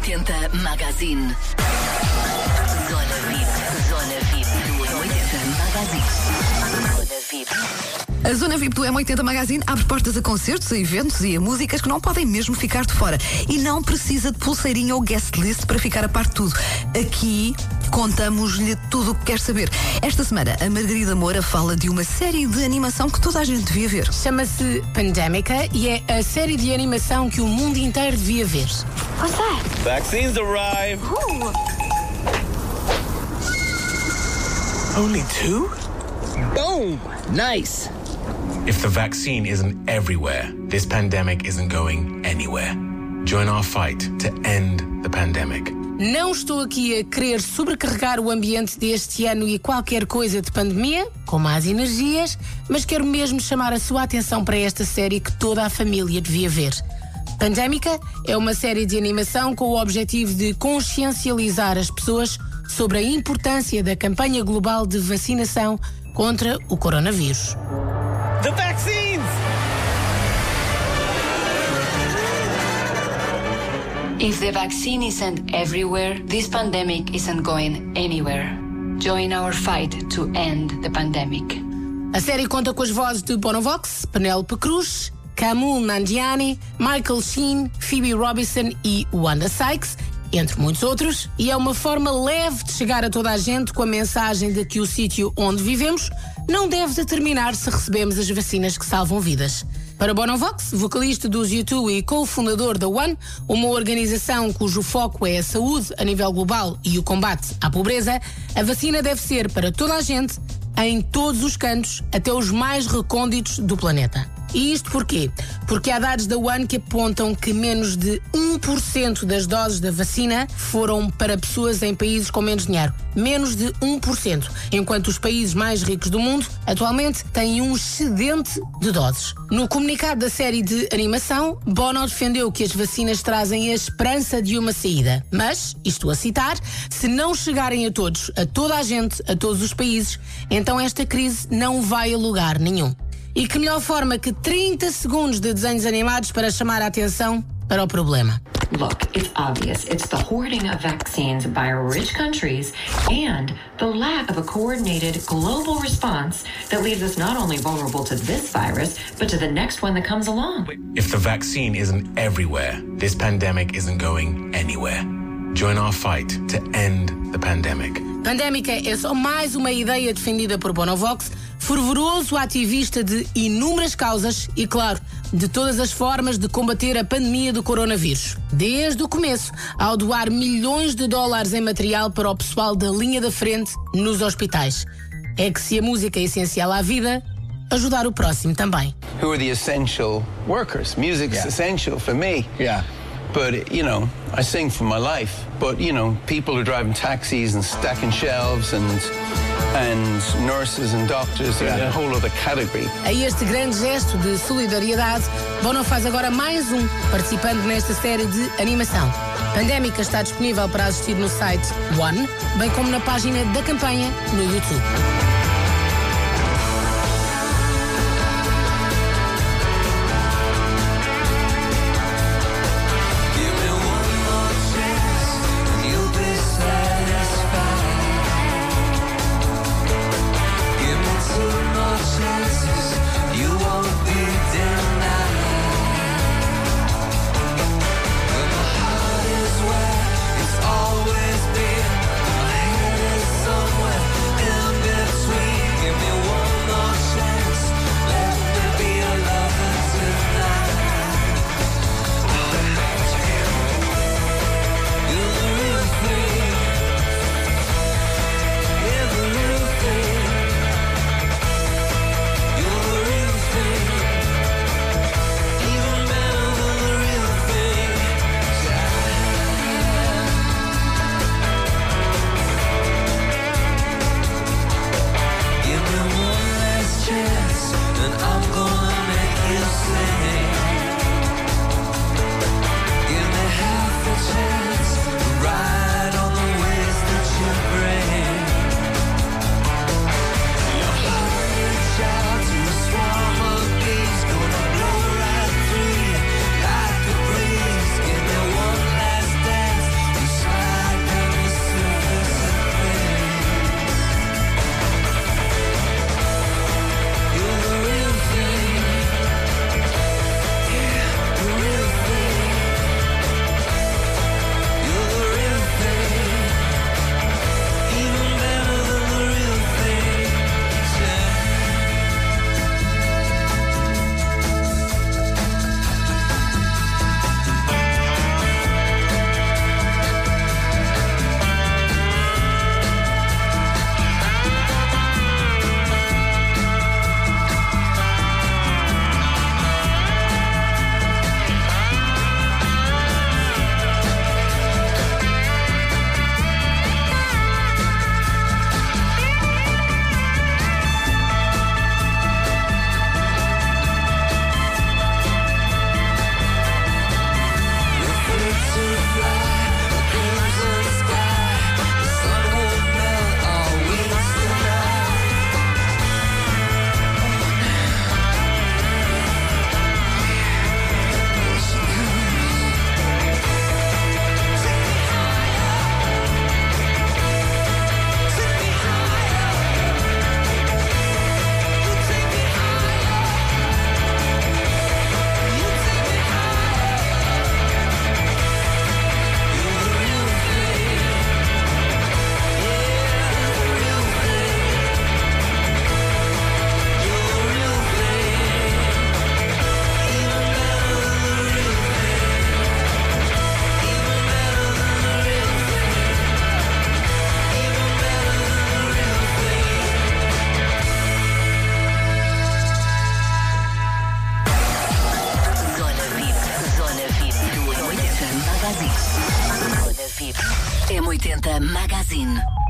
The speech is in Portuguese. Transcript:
M80 Magazine. Zona VIP do M80 Magazine. Zona VIP. A Zona VIP do M80 Magazine abre portas a concertos, a eventos e a músicas que não podem mesmo ficar de fora. E não precisa de pulseirinha ou guest list para ficar a par de tudo. Aqui contamos-lhe tudo o que quer saber. Esta semana, a Margarida Moura fala de uma série de animação que toda a gente devia ver. Chama-se Pandemica e é a série de animação que o mundo inteiro devia ver. What's that? Vaccines arrive. Ooh. Only 2? Boom! Nice. If the vaccine isn't everywhere, this pandemic isn't going anywhere. Join our fight to end the pandemic. Não estou aqui a querer sobrecarregar o ambiente deste ano e qualquer coisa de pandemia, com más energias, mas quero mesmo chamar a sua atenção para esta série que toda a família devia ver. Pandemica é uma série de animação com o objetivo de consciencializar as pessoas sobre a importância da campanha global de vacinação contra o coronavírus. The vaccines! If the vaccine isn't everywhere, this pandemic isn't going anywhere. Join our fight to end the pandemic. A série conta com as vozes de Bonovox, Penélope Cruz, Kamul Nanjiani, Michael Sheen, Phoebe Robinson e Wanda Sykes, entre muitos outros, e é uma forma leve de chegar a toda a gente com a mensagem de que o sítio onde vivemos não deve determinar se recebemos as vacinas que salvam vidas. Para Bonovox, vocalista dos U2 e co-fundador da One, uma organização cujo foco é a saúde a nível global e o combate à pobreza, a vacina deve ser para toda a gente, em todos os cantos, até os mais recônditos do planeta. E isto porquê? Porque há dados da One que apontam que menos de 1% das doses da vacina foram para pessoas em países com menos dinheiro. Menos de 1%. Enquanto os países mais ricos do mundo, atualmente, têm um excedente de doses. No comunicado da série de animação, Bono defendeu que as vacinas trazem a esperança de uma saída. Mas, isto a citar, se não chegarem a todos, a toda a gente, a todos os países, então esta crise não vai a lugar nenhum. E que melhor forma que 30 segundos de desenhos animados para chamar a atenção para o problema. Look, it's obvious. It's the hoarding of vaccines by rich countries and the lack of a coordinated global response that leaves us not only vulnerable to this virus, but to the next one that comes along. If the vaccine isn't everywhere, this pandemic isn't going anywhere. Join our fight to end the pandemic. Pandemica é só mais uma ideia defendida por Bonovox, fervoroso ativista de inúmeras causas e, claro, de todas as formas de combater a pandemia do coronavírus. Desde o começo, ao doar milhões de dólares em material para o pessoal da linha da frente nos hospitais. É que se a música é essencial à vida, ajudar o próximo também. Who are the essential workers? Music's essential for me. Yeah. But, you know, I sing for my life. But, you know, people are driving taxis and stacking shelves and nurses and doctors are a whole other category. A este grande gesto de solidariedade, Bono faz agora mais um, participando nesta série de animação. Pandemica está disponível para assistir no site One, bem como na página da campanha no YouTube. Always been, my head is somewhere in between. M80 Magazine.